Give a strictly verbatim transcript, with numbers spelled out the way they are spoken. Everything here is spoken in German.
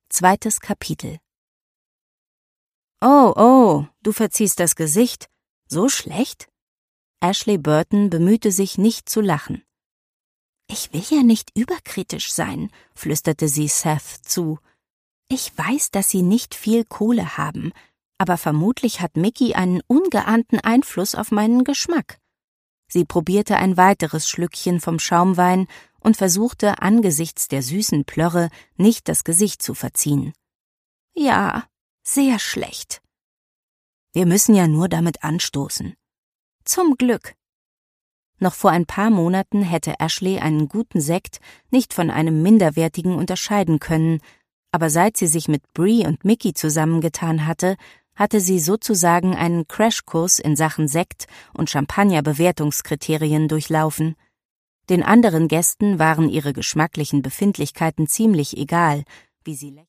Zweites Kapitel. »Oh, oh, du verziehst das Gesicht. So schlecht?« Ashley Burton bemühte sich, nicht zu lachen. »Ich will ja nicht überkritisch sein«, flüsterte sie Seth zu. »Ich weiß, dass Sie nicht viel Kohle haben, aber vermutlich hat Mickey einen ungeahnten Einfluss auf meinen Geschmack.« Sie probierte ein weiteres Schlückchen vom Schaumwein und versuchte, angesichts der süßen Plörre nicht das Gesicht zu verziehen. »Ja, sehr schlecht.« »Wir müssen ja nur damit anstoßen.« »Zum Glück.« Noch vor ein paar Monaten hätte Ashley einen guten Sekt nicht von einem minderwertigen unterscheiden können, aber seit sie sich mit Bree und Mickey zusammengetan hatte, hatte sie sozusagen einen Crashkurs in Sachen Sekt und Champagner-Bewertungskriterien durchlaufen. Den anderen Gästen waren ihre geschmacklichen Befindlichkeiten ziemlich egal, wie sie